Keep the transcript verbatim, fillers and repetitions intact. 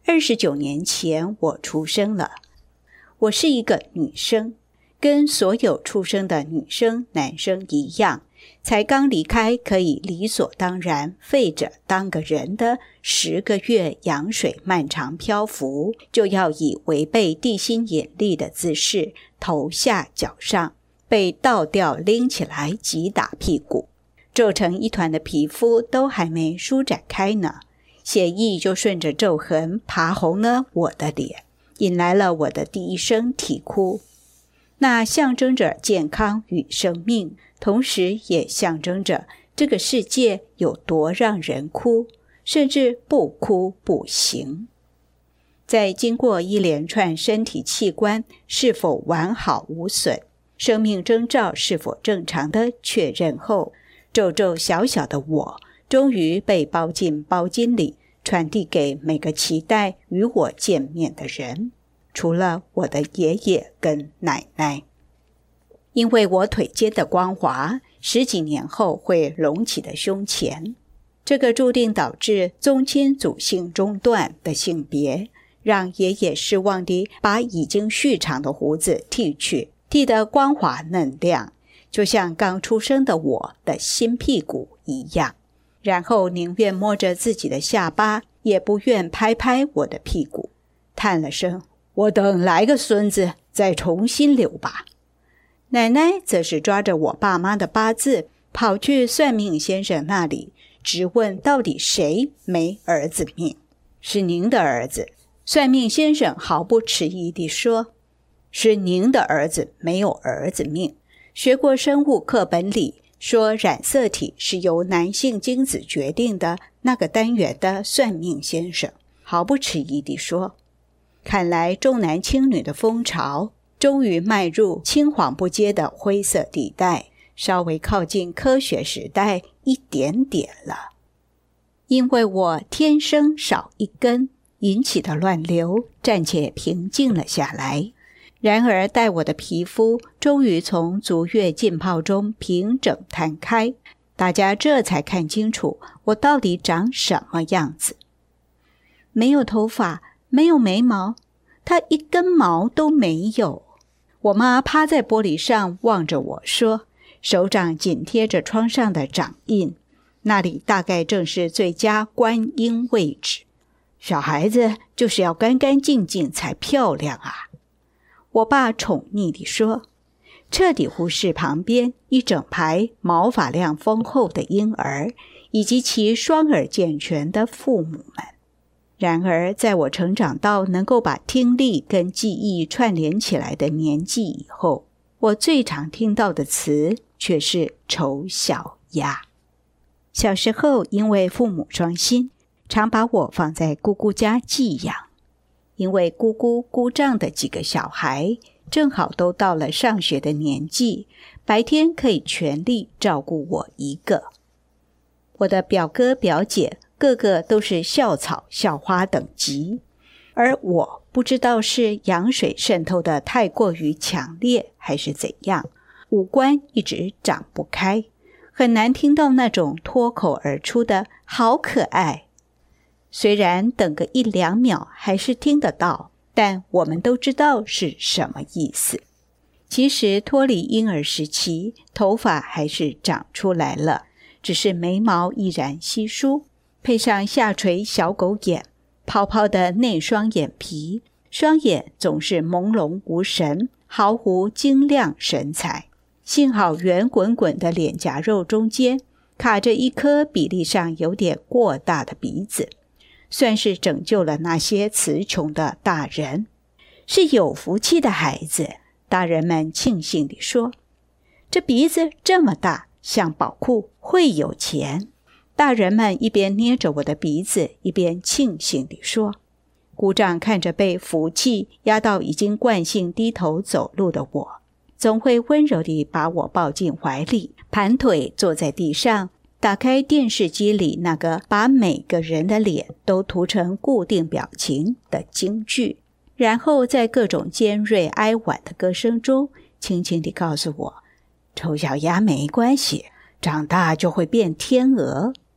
二十九年前我出生了，我是一个女生，跟所有出生的女生、男生一样，才刚离开可以理所当然废着当个人的十个月羊水漫长漂浮，就要以违背地心引力的姿势头下脚上，被倒吊拎起来击打屁股，皱成一团的皮肤都还没舒展开呢，血液就顺着皱痕爬红了我的脸，引来了我的第一声啼哭。那象征着健康与生命，同时也象征着这个世界有多让人哭，甚至不哭不行。在经过一连串身体器官是否完好无损，生命征兆是否正常的确认后，皱皱小小的我终于被包进包巾里，传递给每个期待与我见面的人，除了我的爷爷跟奶奶。因为我腿间的光滑，十几年后会隆起的胸前，这个注定导致宗亲祖姓中断的性别，让爷爷失望地把已经蓄长的胡子剃去，剃得光滑嫩亮，就像刚出生的我的新屁股一样，然后宁愿摸着自己的下巴，也不愿拍拍我的屁股，叹了声，我等来个孙子再重新留吧。奶奶则是抓着我爸妈的八字，跑去算命先生那里，直问到底谁没儿子命。是您的儿子。算命先生毫不迟疑地说，是您的儿子没有儿子命。学过生物课本里说染色体是由男性精子决定的那个单元的算命先生毫不迟疑地说，看来重男轻女的风潮终于迈入青黄不接的灰色地带，稍微靠近科学时代一点点了。因为我天生少一根，引起的乱流暂且平静了下来。然而待我的皮肤终于从足月浸泡中平整摊开，大家这才看清楚我到底长什么样子。没有头发，没有眉毛，它一根毛都没有。我妈趴在玻璃上望着我说，手掌紧贴着窗上的掌印，那里大概正是最佳观音位置。小孩子就是要干干净净才漂亮啊。我爸宠溺地说，彻底忽视旁边一整排毛发量丰厚的婴儿，以及其双耳健全的父母们。然而在我成长到能够把听力跟记忆串联起来的年纪以后，我最常听到的词却是丑小鸭。小时候因为父母双薪，常把我放在姑姑家寄养。因为姑姑姑丈的几个小孩正好都到了上学的年纪，白天可以全力照顾我一个。我的表哥表姐个个都是校草校花等级，而我不知道是羊水渗透的太过于强烈还是怎样，五官一直长不开，很难听到那种脱口而出的好可爱。虽然等个一两秒还是听得到，但我们都知道是什么意思。其实脱离婴儿时期，头发还是长出来了，只是眉毛依然稀疏，配上下垂小狗眼，泡泡的内双眼皮，双眼总是朦胧无神，毫无晶亮神采。幸好圆滚滚的脸颊肉中间卡着一颗比例上有点过大的鼻子，算是拯救了那些词穷的大人。是有福气的孩子，大人们庆幸地说。这鼻子这么大，像宝库，会有钱。大人们一边捏着我的鼻子，一边庆幸地说。姑丈看着被福气压到已经惯性低头走路的我，总会温柔地把我抱进怀里，盘腿坐在地上，打开电视机里那个把每个人的脸都涂成固定表情的京剧，然后在各种尖锐哀婉的歌声中轻轻地告诉我，丑小鸭没关系，长大就会变天鹅。